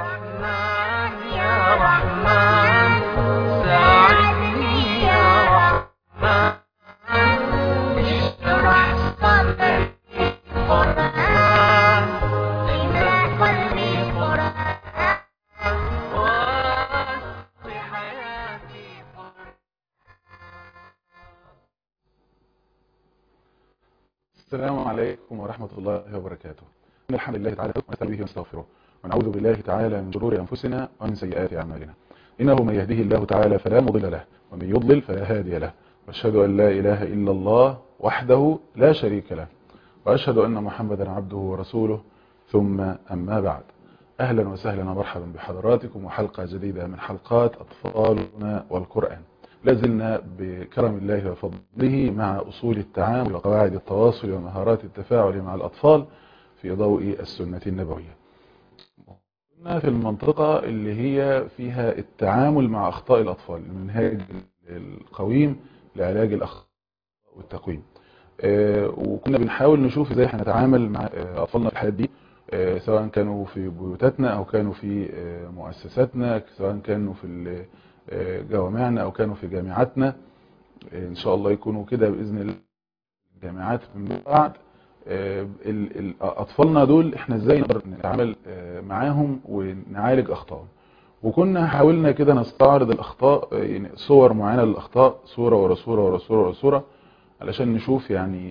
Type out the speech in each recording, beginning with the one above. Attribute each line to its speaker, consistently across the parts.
Speaker 1: رحمن يا رحمن ساعدني يا رحمن اشرح صدري قرآن املأ قلبي قرآن واسق حياتي قرآن.
Speaker 2: السلام عليكم ورحمة الله وبركاته. الحمد لله تعالى ونستعين به ونستغفره ونعوذ بالله تعالى من شرور أنفسنا ومن سيئات أعمالنا. إنه من يهده الله تعالى فلا مضل له ومن يضلل فلا هادي له، وأشهد أن لا إله إلا الله وحده لا شريك له، وأشهد أن محمدا عبده ورسوله، ثم أما بعد. أهلا وسهلا ومرحبا بحضراتكم وحلقة جديدة من حلقات أطفالنا والقرآن. لازلنا بكرم الله وفضله مع أصول التعامل وقواعد التواصل ومهارات التفاعل مع الأطفال في ضوء السنة النبوية. كنا في المنطقة اللي هي فيها التعامل مع أخطاء الأطفال، المنهاج القويم لعلاج الأخطاء والتقويم. وكنا بنحاول نشوف ازاي هنتعامل مع أطفالنا في الحالات دي، سواء كانوا في بيوتاتنا أو كانوا في مؤسساتنا، سواء كانوا في جوامعنا أو كانوا في جامعاتنا. إن شاء الله يكونوا كده بإذن الله جامعات من بعد. أطفالنا دول احنا ازاي نقدر نتعامل معاهم ونعالج أخطائهم. وكنا حاولنا كده نستعرض الأخطاء، يعني صور معينة للأخطاء، صورة ورا صورة ورا صورة ورا صورة، علشان نشوف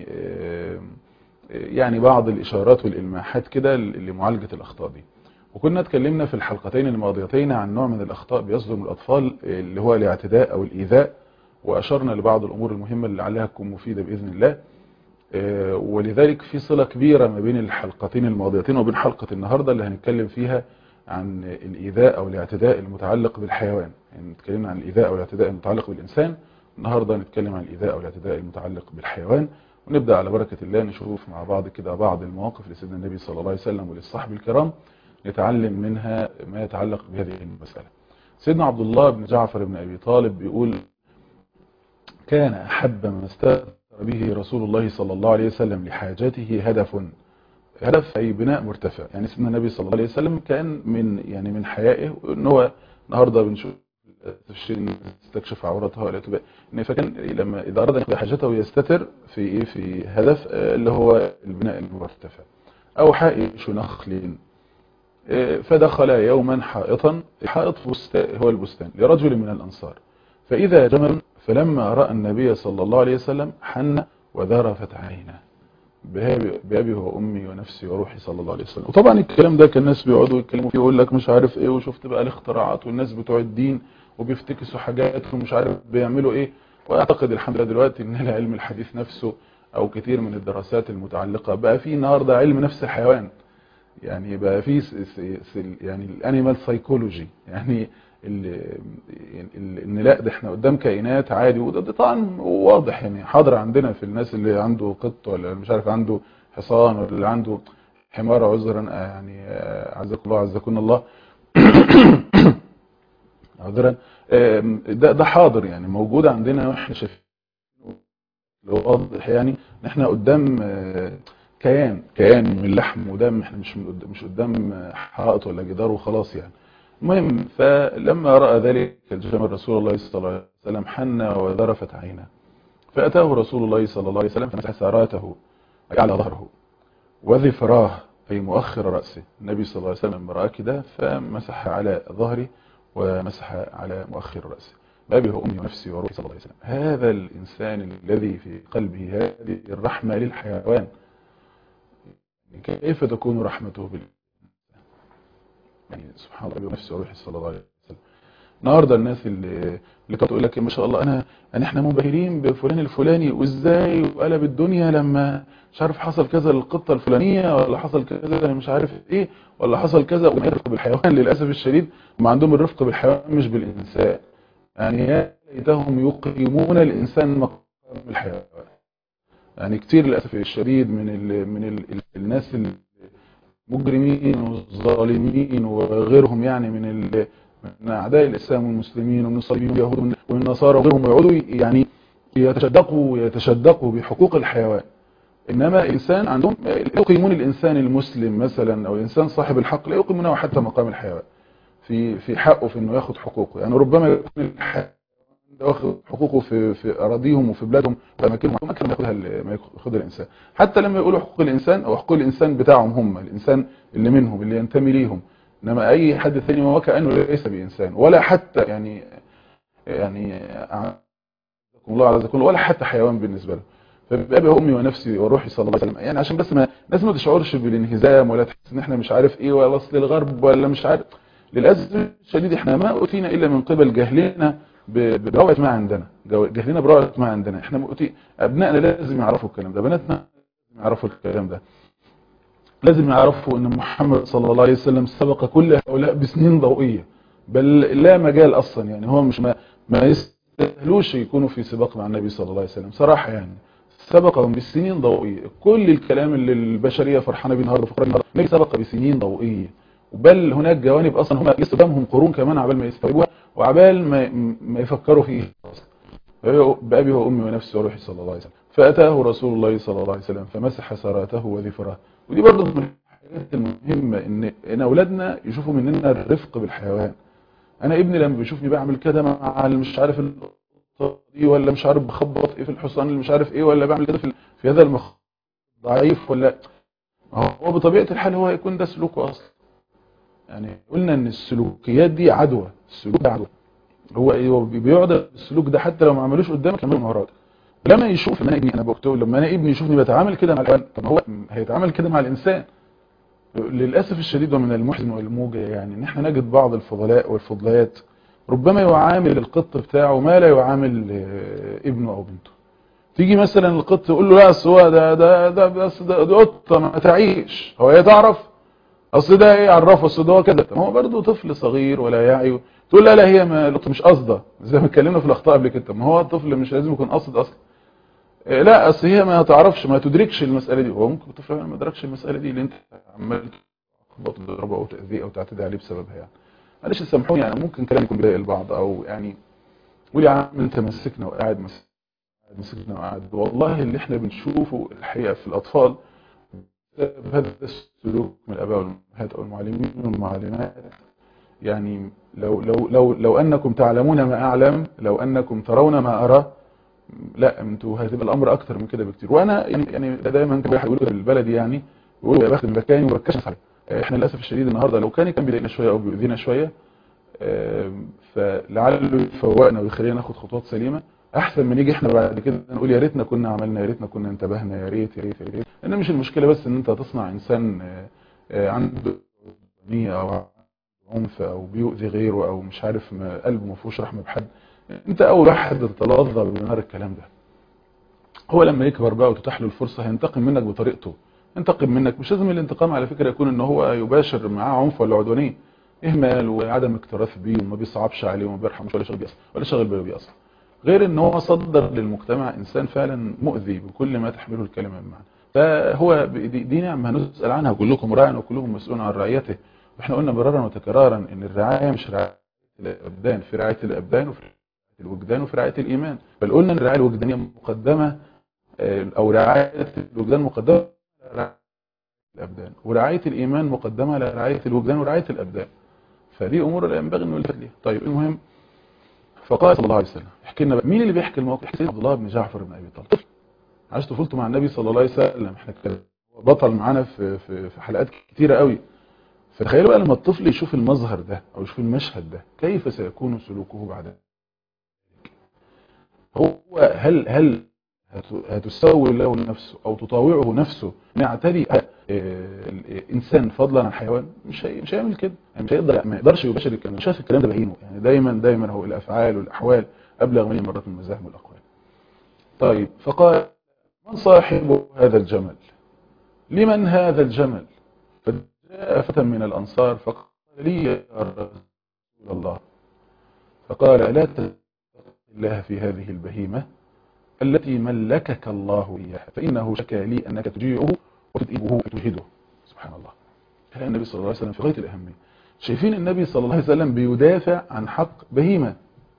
Speaker 2: يعني بعض الإشارات والإلماحات كده لمعالجة الأخطاء دي. وكنا اتكلمنا في الحلقتين الماضيتين عن نوع من الأخطاء بيصدر من الأطفال اللي هو الاعتداء أو الإيذاء، وأشرنا لبعض الأمور المهمة اللي عليها تكون مفيدة بإذن الله. ولذلك في صلة كبيرة ما بين الحلقتين الماضيتين وبين حلقة النهاردة اللي هنتكلم فيها عن الإيذاء أو الاعتداء المتعلق بالحيوان. يعني اتكلمنا عن الإيذاء أو الاعتداء المتعلق بالإنسان، النهاردة نتكلم عن الإيذاء أو الاعتداء المتعلق بالحيوان. ونبدأ على بركة الله نشوف مع بعض كده بعض المواقف لسيدنا النبي صلى الله عليه وسلم وللصحب الكرام، نتعلم منها ما يتعلق بهذه المسألة. سيدنا عبد الله بن جعفر بن أبي طالب بيقول: كان أحب ما استأثر به رسول الله صلى الله عليه وسلم لحاجته هدف أي بناء مرتفع. يعني سيدنا النبي صلى الله عليه وسلم كان من حيائه ان هو النهارده بنشوف تستكشف عورتها ولا تبقى، فكان لما اذا اراد ان يقضي حاجته يستتر في هدف اللي هو البناء المرتفع او حائش نخل. فدخل يوما حائطا، حائط هو البستان لرجل من الانصار، فاذا جمل، فلما راى النبي صلى الله عليه وسلم حن وذرفت عينه بأبي وأمي ونفسي وروحي صلى الله عليه وسلم. وطبعا الكلام ده كان الناس بيقعدوا يتكلموا فيه ويقول لك مش عارف ايه، وشفت بقى الاختراعات والناس بتوع الدين وبيفتكسوا حاجات ومش عارف بيعملوا ايه. واعتقد الحمد لله دلوقتي ان العلم الحديث نفسه او كتير من الدراسات المتعلقة بقى في النهارده علم نفس الحيوان، يعني بقى في يعني الانيمال سايكولوجي، يعني ان لا ده احنا قدام كائنات عادي. وده طبعا واضح يعني حاضر عندنا في الناس اللي عنده قط ولا مش عارف عنده حصان ولا اللي عنده حمار، عذرا يعني عزكم الله عزكم الله عذرا. ده حاضر يعني موجود عندنا واحنا شايفين واضح، يعني ان احنا قدام كيان من لحم ودم، احنا مش قدام حائط ولا جدار وخلاص يعني. المهم، فلما رأى ذلك الجمل رسول الله صلى الله عليه وسلم حن وذرفت عينه، فأتاه رسول الله صلى الله عليه وسلم فمسح ساراته أي على ظهره وذفراه أي مؤخر رأسه. النبي صلى الله عليه وسلم رأى كده فمسح على ظهره ومسح على مؤخر رأسه بأبي وأمي ونفسي وروحي صلى الله عليه وسلم. هذا الإنسان الذي في قلبه هذه الرحمة للحيوان، كيف تكون رحمته يعني سبحان الله ونفسي وروحي صلى الله عليه وسلم. النهارده الناس اللي كانت تقول لك ما شاء الله احنا منبهرين بفلان الفلاني وازاي وقلب الدنيا لما مش عارف حصل كذا للقطه الفلانيه، ولا حصل كذا مش عارف ايه، ولا حصل كذا. وما يرفق بالحيوان للاسف الشديد هم عندهم الرفق بالحيوان مش بالانسان. يعني يا ليتهم يقيمون الانسان مقام الحيوان. يعني كتير للاسف الشديد الناس المجرمين والظالمين وغيرهم، يعني من أعداء الإسلام والمسلمين ومن الصليبيين واليهود ومن النصارى وغيرهم، يقعدوا يعني يتشدقوا بحقوق الحيوان. إنما الإنسان عندهم يقيمون الإنسان المسلم مثلا أو الإنسان صاحب الحق لا يقيمونه حتى مقام الحيوان. في حقه في انه ياخد حقوقه. يعني ربما يكون الحيوان ده واخد حقوقه في اراضيهم وفي بلادهم واماكنهم ممكن ما ياخدها الانسان. حتى لما يقولوا حقوق الانسان او حقوق الانسان بتاعهم هم، الانسان اللي منهم اللي ينتمي ليهم، انما اي حد ثاني هو كانه ليس بانسان، ولا حتى يعني الله عز وجل، ولا حتى حيوان بالنسبه له. فبأبي وامي ونفسي وروحي صلى الله عليه وسلم، يعني عشان بس الناس ما تشعرش بالانهزام ولا تحس ان احنا مش عارف ايه ولا اصل الغرب ولا مش عارف. للاسف الشديد احنا ما اوتينا الا من قبل جهلنا بروعه ما عندنا، جهلنا بروعه ما عندنا. احنا ابنائنا لازم يعرفوا الكلام ده، بناتنا لازم يعرفوا الكلام ده، لازم يعرفوا ان محمد صلى الله عليه وسلم سبق كل هؤلاء بسنين ضوئيه، بل لا مجال اصلا. يعني هو مش ما يستاهلوش يكونوا في سباق مع النبي صلى الله عليه وسلم صراحه. يعني سبقهم بسنين ضوئيه. كل الكلام اللي البشريه فرحانه بيه النهارده فخرانه النهارده، النبي سبق بسنين ضوئيه. بل هناك جوانب اصلا هم يستخدمهم قرون كمان عبال ما يستوعبوها وعبال ما يفكروا فيه. بأبي وأمي ونفسي وروحي صلى الله عليه وسلم. فأتاه رسول الله صلى الله عليه وسلم فمسح سراته وذفره. ودي برضه من الحاجات المهمة إن أولادنا يشوفوا مننا الرفق بالحيوان. أنا ابني لما بيشوفني بعمل كده مع مش عارف القطة دي، ولا مش عارف بخبط إيه في الحصان اللي مش عارف إيه، ولا بعمل كده في هذا المخ ضعيف، ولا هو بطبيعة الحال هو يكون ده سلوكه أصلا. يعني قلنا إن السلوكيات دي عدوى، السلوك ده عدوى. هو بيقعد السلوك ده حتى لو ما عملوش قدامك كمان من وراك. لما يشوف انا بقول لما انا ابني يشوفني بتعامل كده مع الحيوان، طب هو هيتعامل كده مع الانسان. للاسف الشديد ومن المحزن والموجع يعني ان احنا نجد بعض الفضلاء والفضليات ربما يعامل القط بتاعه ما لا يعامل ابنه او بنته. تيجي مثلا القط تقول له لا اصل هو ده بس ده قطه ما تعيش، هو هي تعرف اصل ده ايه عرفه اصل ده هو كده. طب هو برضه طفل صغير ولا يعي، تقول لا هي ما القط مش قصده، زي ما اتكلمنا في الاخطاء قبل كده. ما هو الطفل مش لازم يكون قاصد اصلا. لا اصل هي ما تعرفش ما تدركش المساله دي. هو ممكن الطفل ما يدركش المساله دي اللي انت عمال تضربه او تاذيه او تعتدي عليه بسببها. يعني معلش سامحوني، يعني ممكن كلام يكون بيضايق البعض، او يعني قول يا عم انت مسكنا وقاعد مسكنا وقاعد. والله اللي احنا بنشوفه الحقيقه في الاطفال بسبب هذا السلوك من الاباء والامهات او المعلمين والمعلمات. يعني لو انكم تعلمون ما اعلم، لو انكم ترون ما ارى، لا انتوا هتبقى الامر اكتر من كده بكتير. وانا يعني دايما كان بيقولوا البلدي يعني يقولوا يا بخت مكاني وبكشف عليه. احنا للاسف الشديد النهارده لو كان بيضايقنا شويه او بيؤذينا شويه، فلعله يفوقنا ويخلينا ناخد خطوات سليمه احسن من نيجي احنا بعد كده نقول يا ريتنا كنا عملنا، يا ريتنا كنا انتبهنا، يا ريت يا ريت يا ريت. لان مش المشكله بس ان انت تصنع انسان عنده نيه او عنف او بيؤذي غيره او مش عارف قلبه ما فيهوش رحمه بحد. انت اول واحد تتلظى بنار الكلام ده. هو لما يكبر بقى وتتاح له الفرصه هينتقم منك بطريقته، ينتقم منك. مش لازم الانتقام على فكره يكون ان هو يباشر معاه عنف ولا عدوانيه، اهمال وعدم اكتراث بيه وما بيصعبش عليه وما بيرحمش ولا شغل بيه اصلا ولا شغل باله بيه اصلا، غير ان هو صدر للمجتمع انسان فعلا مؤذي بكل ما تحمله الكلمه من معنى. فهو دي نعمه هنسال عنها، كلكم راع وكلكم مسؤول عن رعيته. واحنا قلنا مرارا وتكرارا ان الرعايه مش رعايه الابدان، في رعايه الابدان وفي رعايه الوجدان وفي رعايه الايمان. بل قلنا ان الرعايه الوجدانيه مقدمه او رعايه الوجدان مقدمه على رعايه الابدان، ورعايه الايمان مقدمه على رعايه الوجدان ورعايه الابدان. فدي امور لا ينبغي انه يلتفت ليها. طيب المهم، فقال صلى الله عليه وسلم احكي لنا بقى مين اللي بيحكي الموقف. سيدنا عبد الله بن جعفر بن ابي طالب عاش طفولته مع النبي صلى الله عليه وسلم. احنا بطل معانا في حلقات كتيره قوي. فتخيلوا بقى لما الطفل يشوف المظهر ده او يشوف المشهد ده كيف سيكون سلوكه بعد ذلك. هو هل هتسوي له نفسه او تطاوعه نفسه ان يعتدي انسان فضلا عن حيوان؟ مش هيعمل كده. يعني مش هيقدر، ما يقدرش يباشر الكلام. شاف الكلام ده بعينه. يعني دايما هو الافعال والاحوال ابلغ مليون مرات من المزاحم والاقوال. طيب فقال من صاحب هذا الجمل؟ لمن هذا الجمل؟ فجاء فتى من الانصار فقال لي يا رسول الله. فقال الا تتق الله في هذه البهيمه التي ملكك الله إياها، فإنه شكى لي أنك تجيعه وتدئبه وتجهده. سبحان الله. كلام النبي صلى الله عليه وسلم في غاية الأهمية. شايفين النبي صلى الله عليه وسلم بيدافع عن حق بهيمة،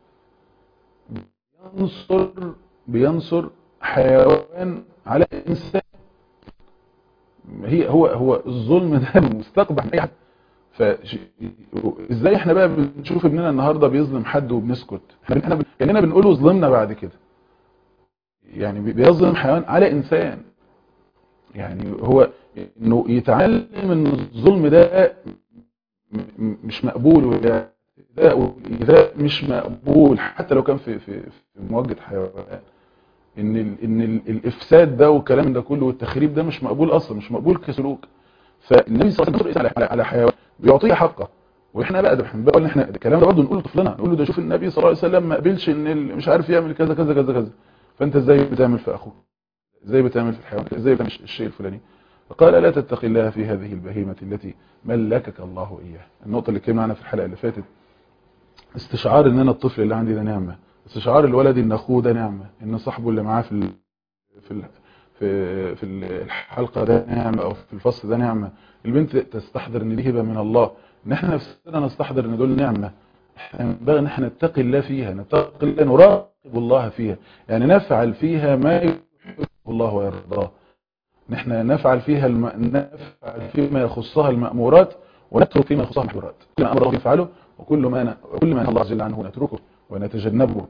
Speaker 2: بينصر حيوان على إنسان. هو الظلم ده مستقبح من أي حد. ازاي احنا بقى بنشوف ابننا النهارده بيظلم حد وبنسكت؟ احنا كاننا بنقوله ظلمنا بعد كده. يعني بيظلم حيوان على انسان. يعني هو انه يتعلم ان الظلم ده مش مقبول، والايذاء مش مقبول حتى لو كان في مواجهه حيوان. ان الافساد ده والكلام ده كله والتخريب ده مش مقبول اصلا، مش مقبول كسلوك. فالنبي صلى الله عليه وسلم على حيوان بيعطيه حقه. واحنا بقى ده احنا بقى احنا الكلام ده برضه نقول لطفلنا، نقول له ده شوف النبي صلى الله عليه وسلم ما قبلش ان مش عارف يعمل كذا كذا كذا كذا، فانت ازاي بتعمل في اخوك؟ ازاي بتعمل في الحيوان؟ ازاي بتعمل الشيء الفلاني؟ فقال لا تتقي الله في هذه البهيمه التي ملكك الله اياها. النقطه اللي اتكلمنا عنها في الحلقه اللي فاتت، استشعار ان انا الطفل اللي عندي ده نعمه، استشعار الولد ان اخوه ده نعمه، ان صاحبه اللي معاه في في الحلقه ده نعمه، او في الفصل ده نعمه. البنت تستحضر ان دي هبه من الله، ان احنا نفسنا نستحضر ان دول نعمه. احنا ينبغي ان احنا نتقي الله فيها، نتقي الله، نراقب الله فيها، يعني نفعل فيها ما يحبه الله ويرضاه. نحن نفعل فيها نفعل فيما يخصها المأمورات، ونترك فيما يخصها المحظورات. كل ما امر الله يفعله، وكل ما نهى الله عز وجل عنه نتركه ونتجنبه.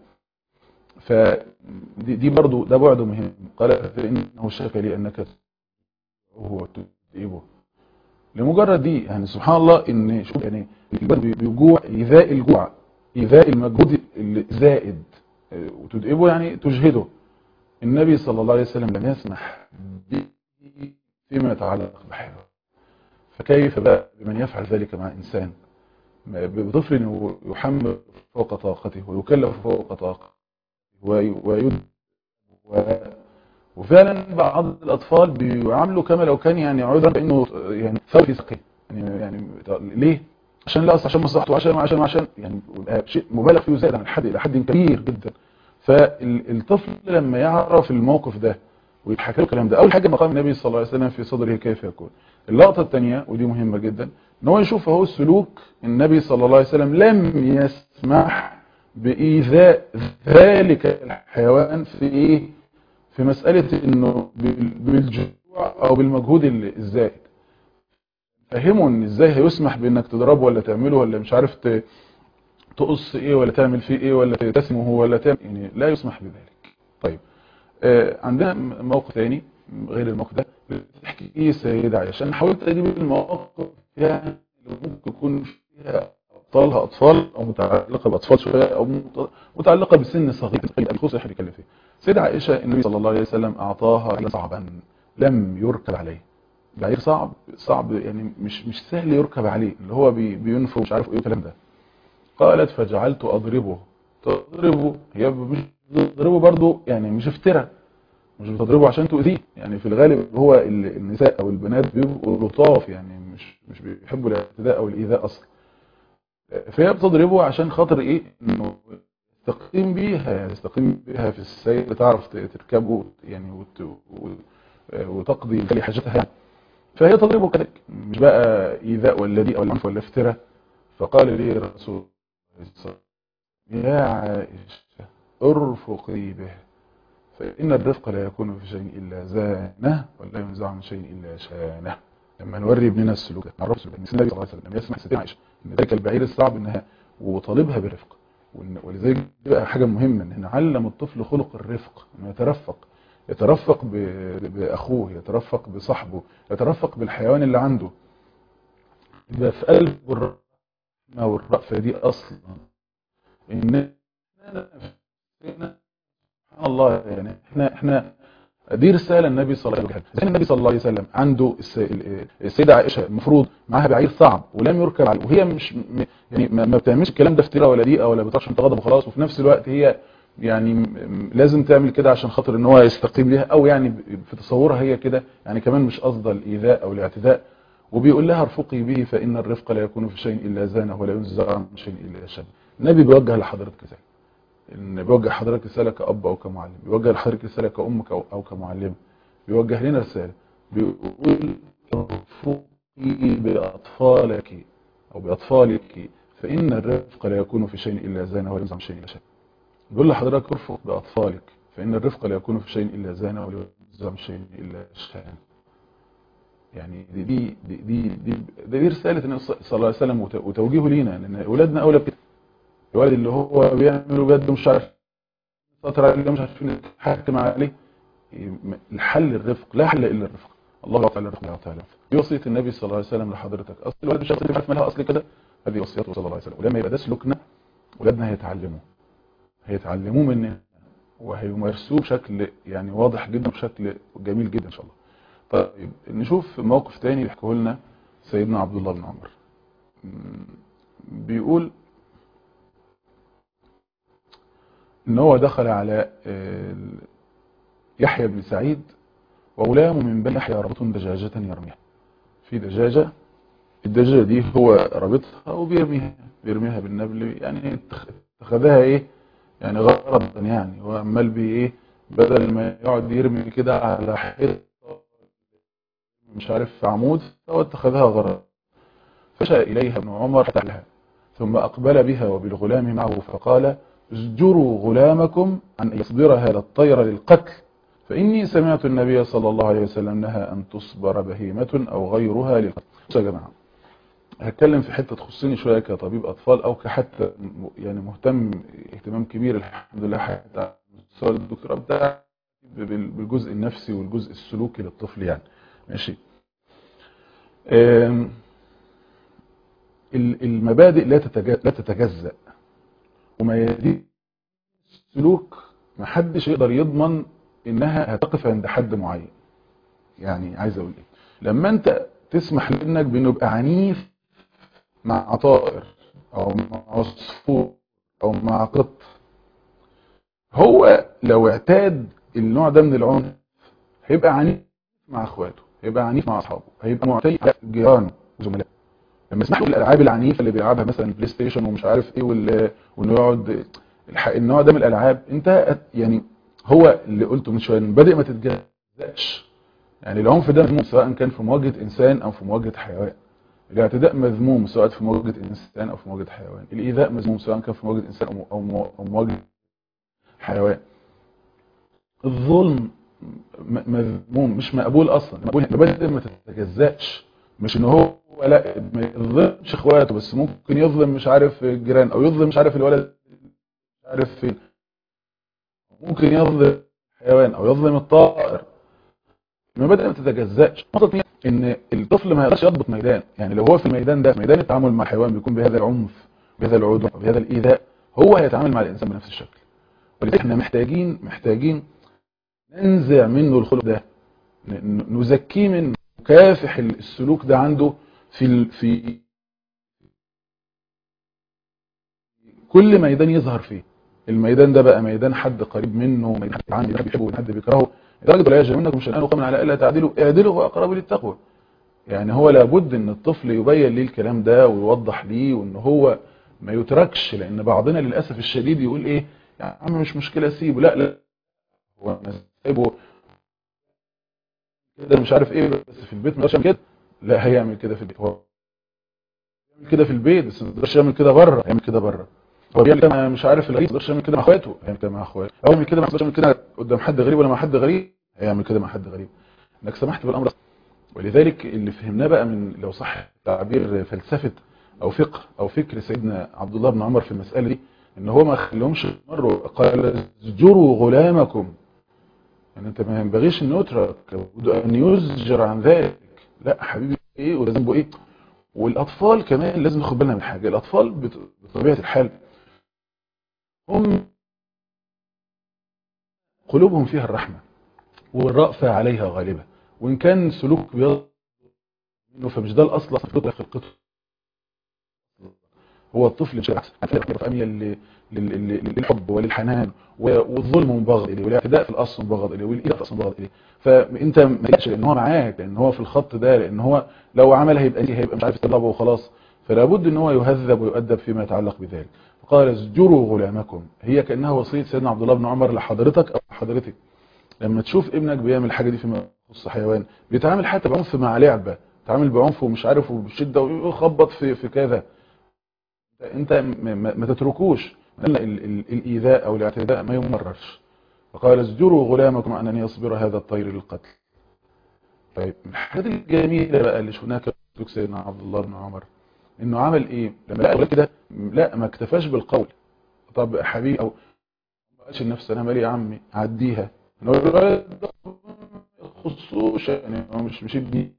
Speaker 2: فدي برضو ده بعد مهم. قال فإنه شاك لي أنك هو تؤيبه. لمجرد دي يعني سبحان الله، ان شوف يعني بيجوع، إيذاء الجوع، إيذاء المجهود الزائد، وتدئبه يعني تجهده. النبي صلى الله عليه وسلم لم يسمح به فيما يتعلق بحيوان، فكيف بقى بمن يفعل ذلك مع إنسان؟ بطفل يحمل فوق طاقته ويكلف فوق طاقته وفعلا بعض الأطفال بيعاملوا كما لو كان يعني عذرا بأنه يعني ثور في سقه. يعني ليه؟ عشان لا أصلا عشان مصلحته، عشان يعني شيء مبالغ فيه زائد عن الحد إلى حد كبير جدا. فالطفل لما يعرف الموقف ده ويتحكى له الكلام ده، اول حاجه مقام النبي صلى الله عليه وسلم في صدره كيف يكون. اللقطه الثانيه ودي مهمه جدا، ان هو يشوف اهو السلوك النبي صلى الله عليه وسلم لم يسمح بايذاء ذلك الحيوان في ايه؟ في مساله انه بالجوع او بالمجهود الزائد. فهموا ان ازاي هيسمح بانك تضربه ولا تعمله ولا مش عارف تقص ايه ولا تعمل فيه ايه ولا تسمه ولا تعمل، يعني لا يسمح بذلك. طيب عندنا موقف ثاني غير الموقف ده بتحكي ايه السيدة عائشة. انا حاولت اجيب المواقف يعني اللي ممكن يكون فيها ابطالها اطفال او متعلقه باطفال شويه او متعلقه بسن صغير الخصوص اللي بيتكلم فيه. السيدة عائشة النبي صلى الله عليه وسلم اعطاها صعبا لم يركب عليه. بعير صعب يعني مش سهل يركب عليه، اللي هو بينفر مش عارف ايه الكلام ده. قالت فجعلت اضربه. تضربه هي مش بتضربه برضه، يعني مش افترى، مش بتضربه عشان تؤذيه. يعني في الغالب هو النساء او البنات بيبقوا لطاف، يعني مش بيحبوا الاعتداء او الايذاء اصلا. فهي بتضربه عشان خاطر ايه؟ انه يستقيم بيها في السير، تعرف تركبه يعني وتقضي حاجتها يعني. فهي تضربه كذلك، مش بقى ايذاء ولا ضيق ولا عنف ولا افتراء. فقال لي رسول الله يا عائشة ارفقي به، فإن الرفق لا يكون في شيء إلا زانه ولا ينزع من شيء إلا شانه. لما نوري ابننا السلوك ده نعرف سلوك النبي صلى الله عليه وسلم لم يسمح ستنا عائشة ان ذلك البعير الصعب انها وطالبها برفق. ولذلك دي بقى حاجة مهمة، ان نعلم الطفل خلق الرفق، انه يترفق بأخوه، يترفق بصاحبه، يترفق بالحيوان اللي عنده، يبقى في قلبه الرحمة والرأفة دي أصلا. إن سبحان الله يعني احنا دي رسالة النبي صلى الله عليه وسلم. زي النبي صلى الله عليه وسلم عنده السيدة عائشة المفروض معاها بعير صعب ولم يركب عليه، وهي مش يعني ما بتعملش الكلام ده افتراء ولا ضيقه ولا بتطرش انت غضب وخلاص، وفي نفس الوقت هي يعني لازم تعمل كده عشان خاطر ان هو يستقيم ليها، او يعني في تصورها هي كده يعني كمان مش قصد الايذاء او الاعتداء. وبيقول لها ارفقي به فإن الرفق لا يكون في شيء إلا زانه ولا ينزع من شيء إلا شانه. النبي بيوجه لحضرتك ازاي؟ ان بيوجه حضرتك رساله كأب او كمعلم، بيوجه لحضرتك رساله كأم او كمعلم، بيوجه لنا رساله بيقول ارفقي بأطفالك او بأطفالك فإن الرفق لا يكون في شيء إلا زانه ولا ينزع من شيء إلا شانه. بيقول لحضرتك ارفق بأطفالك فإن الرفق لا يكون في شيء إلا زانه ولا ينزع من شيء إلا شانه. يعني دي رسالة النبي صلى الله عليه وسلم وتوجيهه لينا، لأن أولادنا أولى بكده. الولد اللي هو بيعمل بجد مش عارف سطر عليه مش عارفين نتحكم عليه، الحل الرفق، لا حل إلا الرفق. الله تعالى الرفق تعالى. دي وصية النبي صلى الله عليه وسلم لحضرتك. أصل الولد مش عارف مالها أصل كده، هذه وصيته صلى الله عليه وسلم. ولما يبقى ده سلوكنا أولادنا هيتعلموه مننا وهيمارسوه بشكل يعني واضح جدا، بشكل جميل جدا إن شاء الله. طيب نشوف موقف تاني يحكيه لنا سيدنا عبد الله بن عمر. بيقول ان هو دخل على يحيى بن سعيد وغلام من بني يحيى ربط دجاجة يرميها. في دجاجة، الدجاجة دي هو ربطها وبيرميها بالنبل، يعني اتخذها ايه يعني غرضا، يعني هو عمال بايه بدل ما يقعد يرمي كده على حيط مش عارف عمود، هو اتخذها غرض. فشاء إليها ابن عمر فتحلها ثم أقبل بها وبالغلام معه فقال ازجروا غلامكم أن يصبر هذا الطير للقتل، فإني سمعت النبي صلى الله عليه وسلم نهى أن تصبر بهيمة أو غيرها للقتل. يا جماعة هتكلم في حتة تخصني شوية كطبيب أطفال أو كحتى يعني مهتم اهتمام كبير الحمد لله حتى مستوى الدكتوراه بتاعي بالجزء النفسي والجزء السلوكي للطفل يعني. ماشي. المبادئ لا تتجزأ، وميادين السلوك ما حدش يقدر يضمن انها هتقف عند حد معين. يعني عايز اقول ايه، لما انت تسمح لابنك بانه يبقى عنيف مع طائر او مع عصفور او مع قط، هو لو اعتاد النوع ده من العنف هيبقى عنيف مع اخواته، هيبقى عنيف مع اصحابه، هيبقى معتدي على جيرانه وزملائه. لما يسمحوا الالعاب العنيفه اللي بيلعبها مثلا البلاي ستيشن ومش عارف ايه وانه يقعد النوع ده من الالعاب، انت يعني هو اللي قلته من شويه بادئ ما تتجزأش. يعني العنف ده مذموم سواء كان في مواجهه انسان او في مواجهه حيوان. الاعتداء مذموم سواء في مواجهه انسان او في مواجهه حيوان. الايذاء مذموم سواء كان في مواجهه انسان او مواجهه حيوان. الظلم مذموم مش مقبول اصلا. مبادئ ما تتجزأش، مش ان هو لا ما يظلمش اخواته بس ممكن يظلم مش عارف الجيران او يظلم مش عارف الولد مش عارف فين، ممكن يظلم حيوان او يظلم الطائر. المبادئ ما تتجزأش. نقطة ان الطفل ما يقدرش يضبط ميدان، يعني لو هو في الميدان ده ميدان التعامل مع الحيوان بيكون بهذا العنف بهذا العدوان بهذا الايذاء، هو هيتعامل مع الانسان بنفس الشكل. ولذلك احنا محتاجين ننزع منه الخلق ده، نزكيه منه، نكافح السلوك ده عنده في كل ميدان يظهر فيه. الميدان ده بقى ميدان حد قريب منه، ميدان حد عنده حد بيحبه وحد بيكرهه، لدرجه لا يجرمنكم شنآن قوم على الا تعدلوا اعدلوا هو اقرب للتقوى. يعني هو لابد ان الطفل يبين ليه الكلام ده ويوضح ليه، وان هو ما يتركش. لان بعضنا للاسف الشديد يقول ايه يا عم مش مشكله سيبه، لا هو انا سايبه كده مش عارف ايه بس في البيت ما يقدرش يعمل كده، لا هيعمل كده في البيت. هو يعمل كده في البيت بس ما يقدرش يعمل كده بره، يعمل كده بره. هو بيعمل كده مش عارف الغريب، ما يقدرش يعمل كده مع اخواته، هيعمل كده مع اخواته. او يعمل كده ما يقدرش يعمل كده قدام حد غريب ولا مع حد غريب، هيعمل كده مع حد غريب. انك سمحت بالامر. ولذلك اللي فهمناه بقى من لو صح تعبير فلسفه او فقه او فكر سيدنا عبد الله بن عمر في المساله دي، ان هو ما خليهمش مروا، قال ازجروا غلامكم. يعني انت ما ينبغيش ان يترك ان يزجر عن ذلك، لا حبيبي ايه وده ذنبه ايه. والاطفال كمان لازم ناخد بالنا من حاجه، الاطفال بطبيعه الحال هم قلوبهم فيها الرحمه والرأفة عليها غالبا، وان كان سلوك بيض منه فمش ده الاصل في خلقته. هو الطفل مش العكس، اميل للحب وللحنان والظلم منبغض اليه، والاعتداء في الاصل منبغض اليه، والايذاء في الاصل منبغض اليه. فانت ما تقلقش لان هو معاك، لان هو في الخط ده، لان هو لو عمل هيبقى مش عارف يستضربه وخلاص. فلا بد ان هو يهذب ويؤدب فيما يتعلق بذلك. قال ازجروا غلامكم، هي كانها وصيه سيدنا عبد الله بن عمر لحضرتك او حضرتك. لما تشوف ابنك بيعمل الحاجه دي فيما يخص حيوان، بيتعامل حتى بعنف مع لعبه، بيتعامل بعنف ومش عارف وبشده ويخبط في كذا، انت ما تتركوش. الايذاء او الاعتداء ما يمررش. فقال ازجروا غلامكم ان يصبر هذا الطير للقتل. طيب من الحاجات الجميله بقى اللي شفناها في سيدنا عبد الله بن عمر، انه عمل ايه لما لقى كده؟ لا ما اكتفاش بالقول طب يا حبيبي، او ما قالش لنفسه انا مالي يا عمي عديها، إن هو الولد ده ما يخصوش، يعني هو مش ابني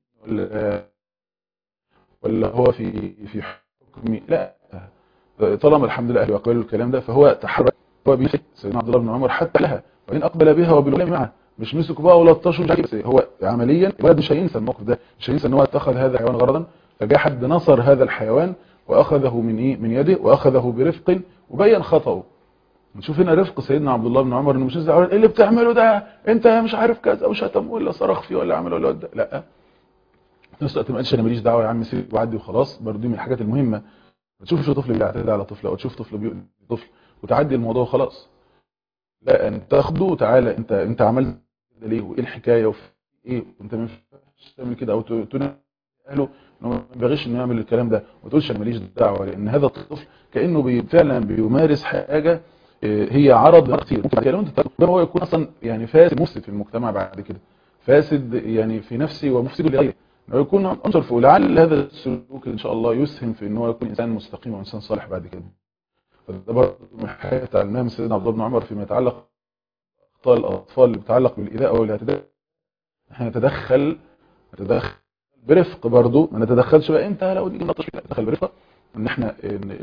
Speaker 2: ولا هو في حكمي، لا طالما الحمد لله اهله اقبلوا الكلام ده فهو تحرك. هو بيمسك سيدنا عبد الله بن عمر حتى لها، وان اقبل بها وبالعلم معه، مش مسكوا بقى ولطشوا، مش عارف، بس هو عمليا الولد مش هينسى الموقف ده، مش هينسى ان هو اتخذ هذا الحيوان غرضا، فجاء حد نصر هذا الحيوان واخذه من ايه، من يده، واخذه برفق وبين خطأه. نشوف هنا رفق سيدنا عبد الله بن عمر، انه مش ايه اللي بتعمله ده، انت مش عارف كذا، وشتم ولا صرخ فيه ولا عمل ولا ودى، لا في نفس الوقت ما قالش انا ماليش دعوه يا عم سيب وعدي وخلاص. برضه دي من الحاجات المهمه، ما تشوفش طفل بيعتدي على طفل، او تشوف طفل بيؤذي طفل وتعدي الموضوع وخلاص، لا انت تاخده وتعالى، انت عملت كده ليه، وايه الحكايه، وفي ايه، وانت ما ينفعش تعمل كده، او تنقله انه ما ينبغيش انه يعمل الكلام ده، وما تقولش انا ماليش دعوه، لان هذا الطفل كانه فعلا بيمارس حاجه هي عرض كتير ممكن لو انت هو يكون اصلا يعني فاسد مفسد في المجتمع بعد كده، فاسد يعني في نفسه ومفسد لغيره، انه يكون عنصر في، ولعل هذا السلوك ان شاء الله يسهم في ان هو يكون انسان مستقيم وانسان صالح بعد كده. فده برضه من الحاجات تعلمناها من سيدنا عبد الله بن عمر فيما يتعلق باخطاء الاطفال اللي بتتعلق بالايذاء او الاعتداء. احنا نتدخل برفق، برضه ما نتدخلش بقى انت لو دي نطش، نتدخل برفق، ان احنا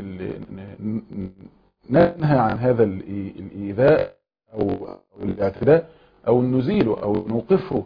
Speaker 2: ننهى عن هذا الايذاء او الاعتداء، او نزيله او نوقفه،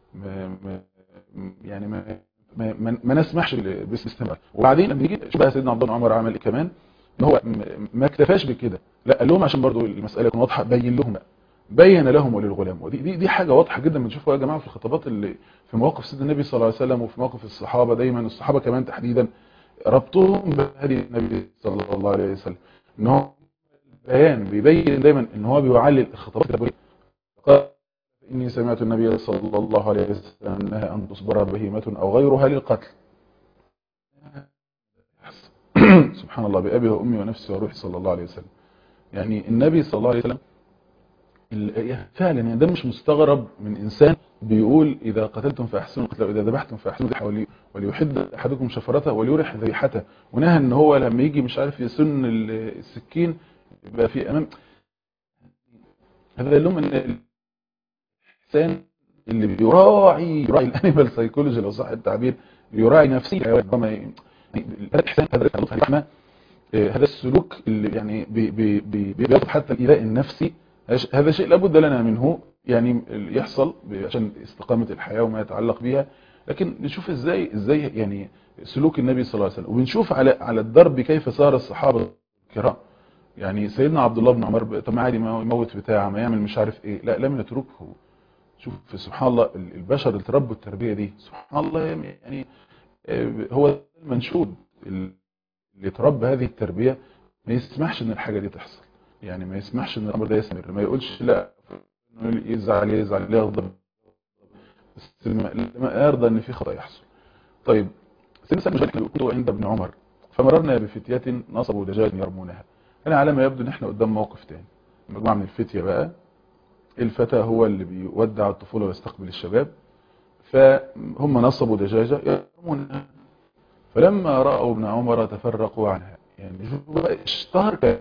Speaker 2: يعني ما نسمحش باستمرار. وبعدين لما نيجي شوف بقى سيدنا عبد الله بن عمر عمل ايه كمان، ان هو ما اكتفاش بكده، لا قال لهم عشان برضو المساله تكون واضحه، بين لهم بقى، بين لهم وللغلام. ودي دي حاجه واضحه جدا بنشوفها يا جماعه في الخطابات اللي في مواقف سيدنا النبي صلى الله عليه وسلم، وفي مواقف الصحابه، دايما الصحابه كمان تحديدا ربطهم بهدي النبي صلى الله عليه وسلم، ان هو بيبين دايما ان هو بيعلل الخطابات النبويه. قال إني سمعت النبي صلى الله عليه وسلم نهى أن تصبر بهيمة أو غيرها للقتل. سبحان الله، بأبي وأمي ونفسي وروحي صلى الله عليه وسلم. يعني النبي صلى الله عليه وسلم فعلا، يعني ده مش مستغرب من إنسان بيقول إذا قتلتم فأحسنوا القتل وإذا ذبحتم فأحسنوا الذبح وليحد أحدكم شفرته وليرح ذبيحته، ونهى إن هو لما يجي مش عارف يسن السكين يبقى في أمام. هذا اللون من الإنسان اللي بيراعي الانيمال سايكولوجي لو صح التعبير، بيراعي نفسيه الحيوان، هو هذا الاحسان، هذا الرحمه، هذا السلوك اللي يعني بيضبط حتى الايذاء النفسي، هذا شيء لابد لنا منه يعني يحصل عشان استقامه الحياه وما يتعلق بها. لكن نشوف ازاي يعني سلوك النبي صلى الله عليه وسلم، وبنشوف على الضرب كيف صار الصحابه الكرام. يعني سيدنا عبد الله بن عمر طب ما عادي ما يموت بتاعه، ما يعمل مش عارف ايه، لا لم يتركه. شوف سبحان الله البشر اللي تربوا التربيه دي، سبحان الله يعني هو المنشود اللي تربى هذه التربيه ما يسمحش ان الحاجه دي تحصل، يعني ما يسمحش ان الامر ده يستمر، ما يقولش لا، يزعل يغضب، بس ما يرضى ان في خطا يحصل. طيب سيدنا سلمى كنت عند ابن عمر فمررنا بفتيات نصبوا دجاجا يرمونها. انا على ما يبدو ان احنا قدام موقف تاني، مجموعه من الفتيه بقى، الفتى هو اللي بيودع الطفوله ويستقبل الشباب، فهم نصبوا دجاجة يرمونها، فلما رأوا ابن عمر تفرقوا عنها. يعني شوفوا بقى اشتهر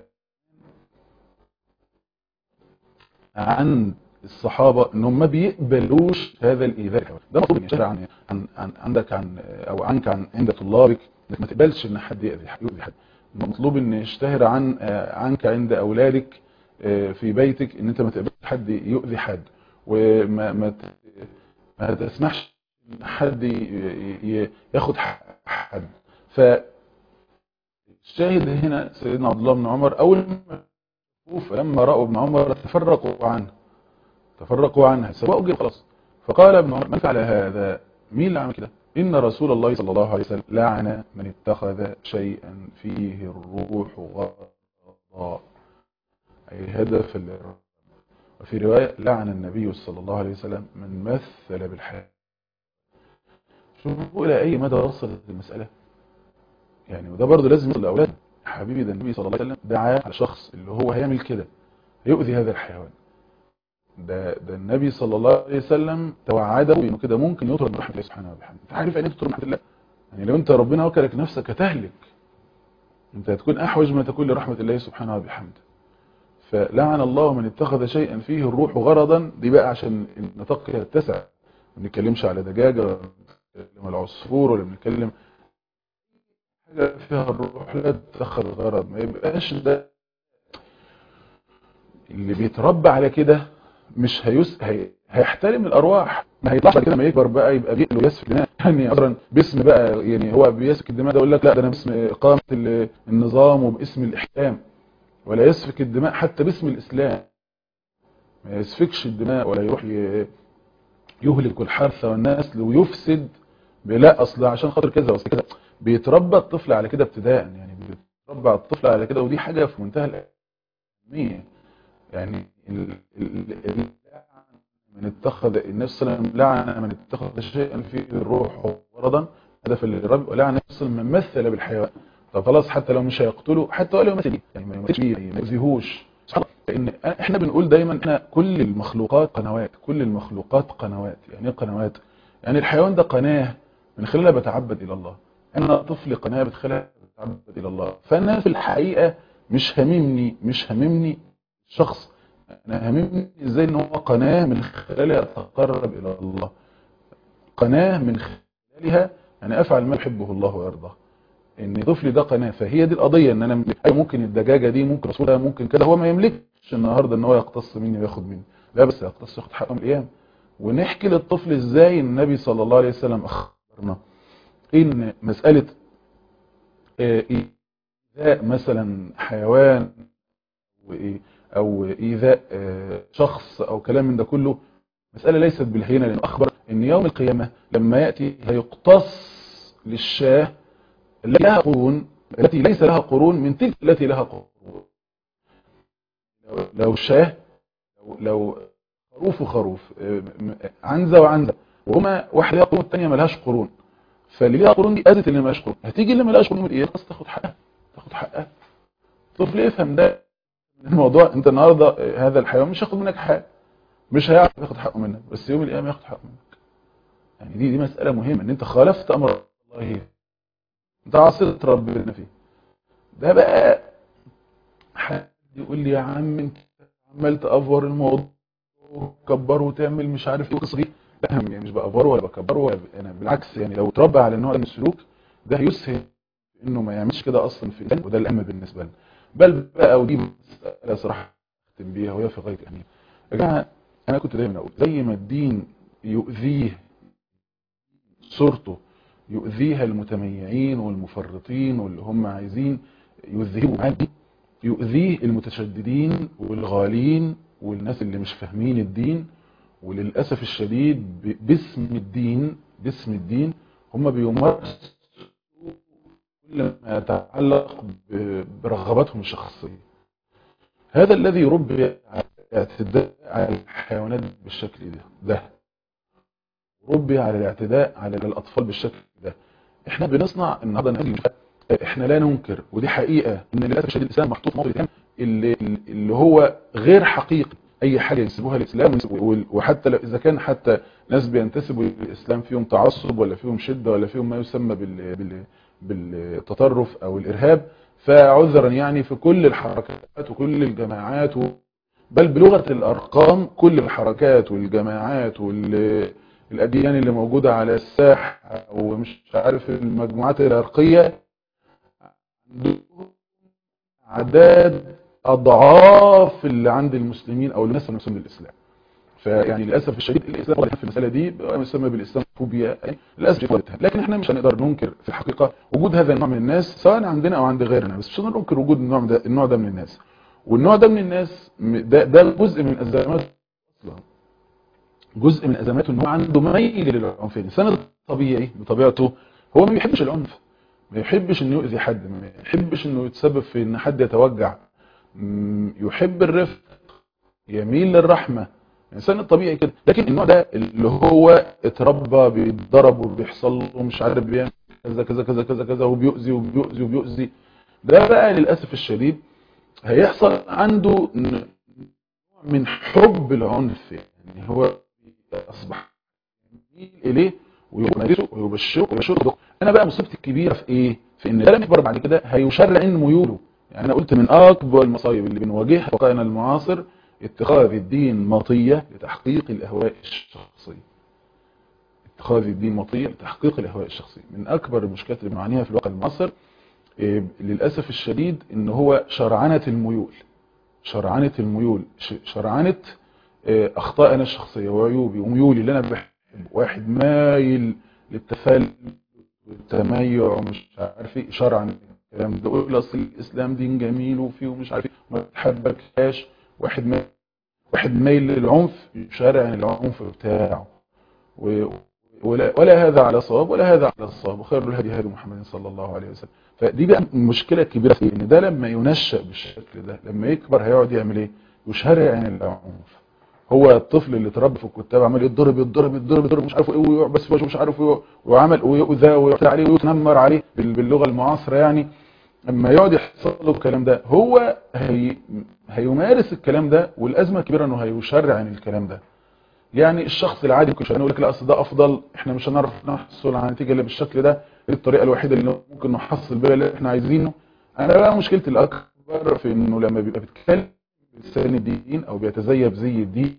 Speaker 2: عن الصحابة انهم ما بيقبلوش هذا الإيذاء. ده مطلوب يشتهر عندك او عنك عند طلابك، انك ما تقبلش ان حد يؤذي حد. مطلوب ان يشتهر عنك عند اولادك في بيتك، ان انت ما تقبلش حد يؤذي حد، وما ما تسمحش ان حد ياخد حد. فالشاهد هنا سيدنا عبد الله بن عمر اول ما لما راوا ابن عمر تفرقوا عنها سواء جه خلاص. فقال ابن عمر من فعل هذا؟ مين اللي عمل كده؟ ان رسول الله صلى الله عليه وسلم لعن من اتخذ شيئا فيه الروح غضاء، اي هدف للرب. وفي روايه لعن النبي صلى الله عليه وسلم من مثل بالحياه. شوفوا الى اي مدى وصلت المساله، يعني وده برضه لازم يوصل لاولادنا. حبيبي ده النبي صلى الله عليه وسلم دعا على شخص اللي هو هيعمل كده، يؤذي هذا الحيوان، ده النبي صلى الله عليه وسلم توعده بانه كده ممكن يطرد من رحمه الله سبحانه وبحمده. انت عارف يعني ايه تطرد من رحمه الله؟ يعني لو انت ربنا وكلك نفسك هتهلك، انت هتكون احوج ما تكون لرحمه الله سبحانه وبحمده. فلعن الله من اتخذ شيئا فيه الروح غرضا، دي بقى عشان النطاق يتسع، ما بنتكلمش على دجاجه ولا بنتكلم على عصفور ولا بنتكلم حاجه فيها الروح لا تتخذ غرض، ما يبقاش ده اللي بيتربى على كده. مش هيحترم الارواح، ما هيطلع بعد كده ما يكبر بقى يبقى بيقلو يسفك دماء، يعني اصلا باسم بقى، يعني هو بيسفك الدماء ده يقول لك لا ده انا باسم اقامه النظام وباسم الاحكام، ولا يسفك الدماء حتى باسم الاسلام. ما يسفكش الدماء ولا يروح يهلك الحرث والنسل ويفسد بلا اصل عشان خاطر كذا واصل كذا. بيتربى الطفل على كده ابتداء، يعني بيتربى الطفل على كده، ودي حاجه في منتهى الاهميه. يعني من اتخذ النبي صلى الله عليه وسلم لعن من اتخذ شيئا فيه الروح غرضا هدفا للرب، ولعن النبي صلى الله عليه وسلم من مثل بالحيوان. طب خلاص حتى لو مش هيقتله، حتى ولو مثل يعني ما يمثلش بيه، ما يؤذيهوش. لان احنا بنقول دايما احنا كل المخلوقات قنوات، كل المخلوقات قنوات. يعني ايه قنوات؟ يعني الحيوان ده قناه من خلالها بتعبد الى الله، انا طفل قناه بتخليها بتعبد الى الله. فانا في الحقيقه مش هممني شخص، انا هممني ازاي ان هو قناه من خلالها اتقرب الى الله، قناه من خلالها انا افعل ما يحبه الله ويرضاه. ان طفلي ده قناه، فهي دي القضيه. ان انا ممكن الدجاجه دي، ممكن رسولها، ممكن كده، هو ما يملكش النهارده ان هو يقتص مني وياخد مني، لا بس يقتص ياخد حقه من الايام. ونحكي للطفل ازاي النبي صلى الله عليه وسلم اخبرنا ان مساله ايذاء مثلا حيوان او ايذاء شخص او كلام من ده كله مسألة ليست بالهينة، لأنه أخبر أن يوم القيامة لما يأتي هيقتص للشاه التي لها قرون، التي ليس لها قرون من تلك التي لها قرون. لو شاه، لو خروف وخروف، عنزة وعنزة، وهما واحدة لها قرون والثانية ملهاش قرون، فاللي لها قرون دي أذت اللي ملهاش قرون، هتيجي اللي ملهاش قرون ايه؟ خلاص تاخد حقها، تاخد حقها. طفل يفهم ده الموضوع. انت النهارده هذا الحيوان مش هياخد منك حاجه، مش هيعرف ياخد حقه منك، بس يوم القيامه ياخد حقه منك. يعني دي مساله مهمه، ان انت خالفت امر الله، انت عصيت ربنا فيه. ده بقى حد يقول لي يا عم انت عمال تافور الموضوع وتكبره وتعمل مش عارف ايه القصه دي. لا يعني مش بافوره ولا بكبره ولا انا بالعكس، يعني لو اتربى على النوع ده من السلوك ده هيسهل انه ما يعملش كده اصلا في الانسان، وده الاهم بالنسبه لنا. بل بقى ودي مساله صراحه اختم بيها وهي في غايه الاهميه. يا جماعه انا كنت دايما اقول زي ما الدين يؤذيه صورته، يؤذيها المتميعين والمفرطين واللي هم عايزين يؤذيهم عادي، يؤذيه المتشددين والغالين والناس اللي مش فاهمين الدين. وللأسف الشديد باسم الدين هم بيمارسوا كل ما يتعلق برغباتهم الشخصية. هذا الذي ربي على الاعتداء على الحيوانات بالشكل ده ربي على الاعتداء على الأطفال بالشكل ده. احنا بنصنع النهارده، احنا لا ننكر ودي حقيقة ان للأسف الشديد الإسلام محطوط موقف اللي هو غير حقيقي. اي حاجة ينسبوها للإسلام، وحتى اذا كان حتى ناس بينتسبوا للإسلام فيهم تعصب ولا فيهم شدة ولا فيهم ما يسمى بالتطرف او الارهاب، فعذرا يعني في كل الحركات وكل الجماعات بل بلغة الارقام كل الحركات والجماعات والاديان اللي موجودة على الساحة ومش عارف المجموعات العرقية عدد اضعاف اللي عند المسلمين او الناس المسلمين للاسلام. فيعني للاسف الشديد الاسلام واضح في المساله دي يسمى بالاسلام فوبيا، يعني للاسف واضح. لكن احنا مش هنقدر ننكر في الحقيقه وجود هذا النوع من الناس سواء عندنا او عند غيرنا، بس مش هنقدر ننكر وجود النوع ده من الناس. والنوع ده من الناس ده جزء من ازمات اصلا، جزء من ازماته ان هو عنده ميل للعنف. الانسان الطبيعي بطبيعته هو ما بيحبش العنف، ما يحبش انه يؤذي حد، ما يحبش انه يتسبب في ان حد يتوجع، يحب الرفق، يميل للرحمة. الانسان الطبيعي كده. لكن النوع ده اللي هو اتربى بيتضرب وبيحصل له مش عارف بيعمل كذا كذا كذا كذا كذا وبيؤذي وبيؤذي وبيؤذي، ده بقى للاسف الشديد هيحصل عنده نوع من حب العنف، يعني هو اصبح يميل اليه ويمارسه ويبشره. انا بقى مصيبتي الكبيره في ايه؟ في ان ده لما يكبر بعد كده هيشرع ان ميوله. يعني انا قلت من اكبر المصايب اللي بنواجهها في واقعنا المعاصر اتخاذ الدين مطيه لتحقيق الاهواء الشخصيه. اتخاذ الدين مطيه لتحقيق الاهواء الشخصيه من اكبر المشكلات اللي بنعانيها في الواقع المعاصر. للاسف الشديد ان هو شرعنه الميول. شرعنه الميول، شرعنه اخطائنا الشخصيه وعيوبي وميولي اللي انا بحب. واحد مايل للتفلت والتميع ومش عارف ايه، شرعا الكلام ده، يقول اصل الاسلام دين جميل وفيه ومش عارف ايه ما تحبكهاش. واحد مايل للعنف، شارع العنف بتاعه. ولا هذا على صواب ولا هذا على الصواب، وخير الهدي هدي محمد صلى الله عليه وسلم. فدي بقى المشكله الكبيره في ان ده لما ينشأ بالشكل ده لما يكبر هيقعد يعمل ايه؟ يشرع العنف. هو الطفل اللي اتربى في الكتاب عمال يتضرب يتضرب يتضرب يتضرب مش عارف ايه ويعبس في وجهه مش عارف ايه وعمل ويؤذى ويعتدى عليه ويتنمر عليه باللغه المعاصره يعني. اما يقعد يحصل له الكلام ده هو هيمارس الكلام ده، والازمه الكبيره انه هيشرع عن الكلام ده. يعني الشخص العادي ممكن يقول لك لا اصل ده افضل، احنا مش هنعرف نحصل على نتيجه الا بالشكل ده، دي الطريقه الوحيده اللي ممكن نحصل بيها اللي احنا عايزينه. انا بقى مشكلتي الاكبر في انه لما بيبقى بيتكلم بلسان الدين او بيتزيف زي الدين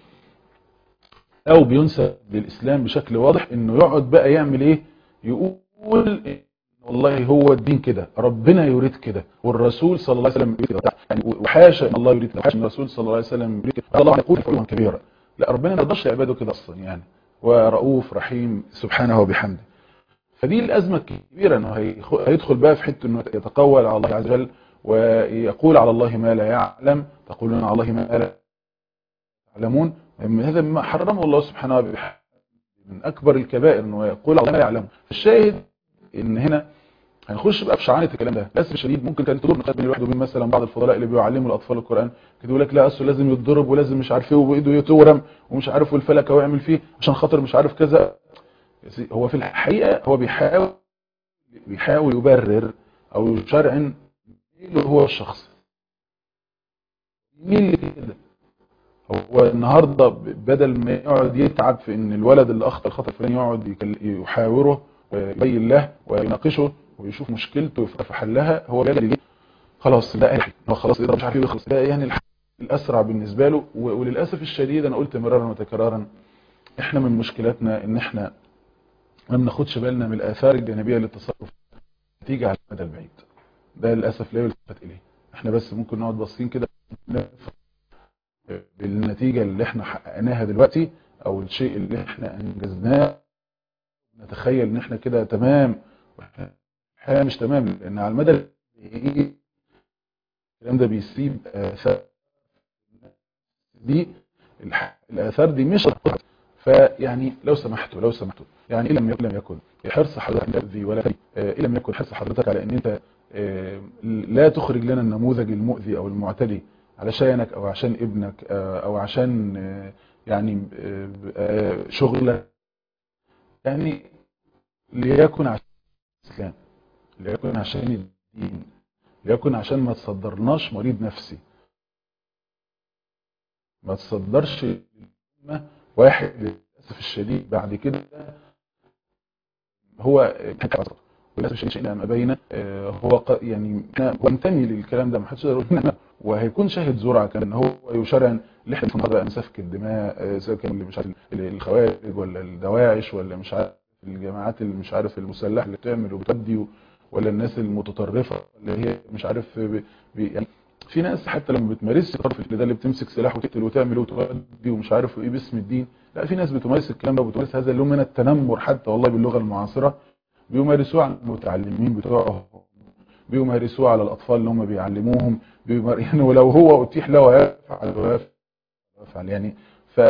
Speaker 2: او بينسب للاسلام بشكل واضح، انه يقعد بقى يعمل ايه؟ يقول والله هو الدين كده، ربنا يريد كده، والرسول صلى الله عليه وسلم يريد كده، يعني وحاشا ان الله يريد كده، وحاشا ان الرسول صلى الله عليه وسلم يريد كده، الله يقول علوا كبيرا. لا، ربنا ما يقدرش عباده كده اصلا يعني، ورؤوف رحيم سبحانه وبحمده. فدي الازمه الكبيره، انه هيدخل بقى في حته انه يتقول على الله عز وجل ويقول على الله ما لا يعلم، تقولون على الله ما لا يعلمون. هذا ما حرمه الله سبحانه وبحمده، من اكبر الكبائر انه يقول على الله ما لا يعلم. الشاهد ان هنا هنخش بقى في شعانه الكلام ده. للاسف الشديد ممكن كانت تدور نقاش بين الواحد وبين مثلا بعض الفضلاء اللي بيعلموا الاطفال القران، كده يقول لك لا اصله لازم يتضرب ولازم مش عارف ايه وايده يتورم ومش عارف والفلكه ويعمل فيه عشان خاطر مش عارف كذا. هو في الحقيقه هو بيحاول يبرر او يشرعن اللي هو الشخص مين اللي كده. هو النهارده بدل ما يقعد يتعب في ان الولد اللي اخطا الخطا الفلاني يقعد يحاوره ويبين له ويناقشه ويشوف مشكلته ويفكر في حلها، هو جاي خلاص ده اي حاجه، هو خلاص يقدر مش عارف يخلص ده يعني الحل الاسرع بالنسبه له. وللاسف الشديد انا قلت مرارا وتكرارا احنا من مشكلتنا ان احنا ما بناخدش بالنا من الاثار الجانبيه للتصرف تيجي على المدى البعيد. ده للاسف لا يلتفت اليه. احنا بس ممكن نقعد باصين كده بالنتيجه اللي احنا حققناها دلوقتي او الشيء اللي احنا انجزناه، نتخيل ان احنا كده تمام، واحنا مش تمام. لان على المدى البعيد الكلام ده بيسيب اثار، دي الاثار دي مش هتقطع. فيعني لو سمحتوا يعني لم يكن حرص حضرتك على الذي ولا لم يكن حرص حضرتك على ان انت لا تخرج لنا النموذج المؤذي او المعتدي علشانك او عشان ابنك او عشان يعني شغلك، يعني ليكن عشان الاسلام، ليكن عشان الدين، ليكن عشان ما تصدرناش مريض نفسي، ما تصدرش واحد للاسف الشديد بعد كده هو وللاسف الشديد شئنا ام ابينا هو يعني وانتمي للكلام ده، ما حدش يقدر يقول وهيكون شاهد زرعه كان هو يشرع اللي احنا بنقول بقى سفك الدماء، سواء كان اللي مش عارف الخوارج ولا الدواعش ولا مش عارف الجماعات اللي مش عارف المسلحه اللي بتعمل وبتدي، ولا الناس المتطرفه اللي هي مش عارف يعني في ناس حتى لما بتمارس الطرف ده اللي بتمسك سلاح وتقتل وتعمل وتودي ومش عارف ايه باسم الدين، لا في ناس بتمارس الكلام ده وبتمارس هذا اللون من التنمر حتى والله باللغه المعاصره، بيمارسوه على المتعلمين بتوعهم، بيمارسوه على الاطفال اللي هم بيعلموهم، يعني ولو هو اتيح له يفعل يعني. ف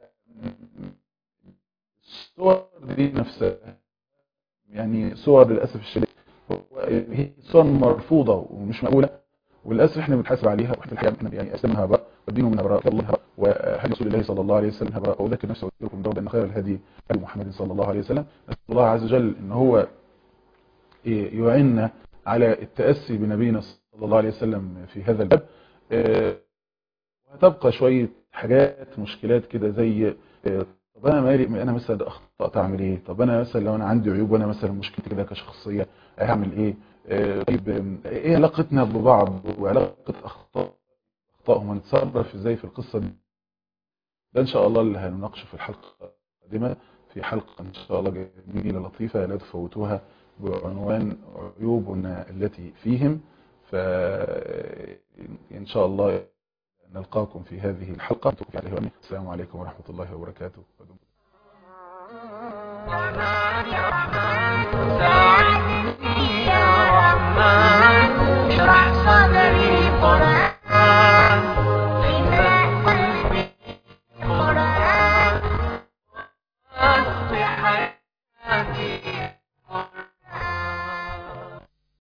Speaker 2: الصور دي نفسها يعني صور للاسف الشديد هي صور مرفوضه ومش مقبوله، وللاسف احنا بنتحاسب عليها، واحنا في الحقيقه احنا يعني اسلامها براء والدين من براء الله، وهدي رسول الله صلى الله عليه وسلم براء. واذكر نفسي واذكركم دوما ان خير الهدي هدي محمد صلى الله عليه وسلم. نسال الله عز وجل ان هو يعيننا على التاسي بنبينا صلى الله عليه وسلم في هذا الباب. وهتبقى شوية حاجات مشكلات كده زي طب انا مالي، انا مثلا اخطأت اعمل ايه؟ طب انا مثلا لو انا عندي عيوب وانا مثلا مشكلتي كده كشخصية هعمل ايه؟ طيب ايه علاقتنا ببعض وعلاقة اخطائهم، هنتصرف ازاي في القصة دي؟ ده ان شاء الله اللي هنناقشه في الحلقة القادمة، في حلقة ان شاء الله جميلة لطيفة لا تفوتوها، بعنوان عيوبنا التي فيهم. فإن شاء الله نلقاكم في هذه الحلقة. السلام عليكم ورحمة الله وبركاته.
Speaker 1: رحمن يا رحمن ساعدني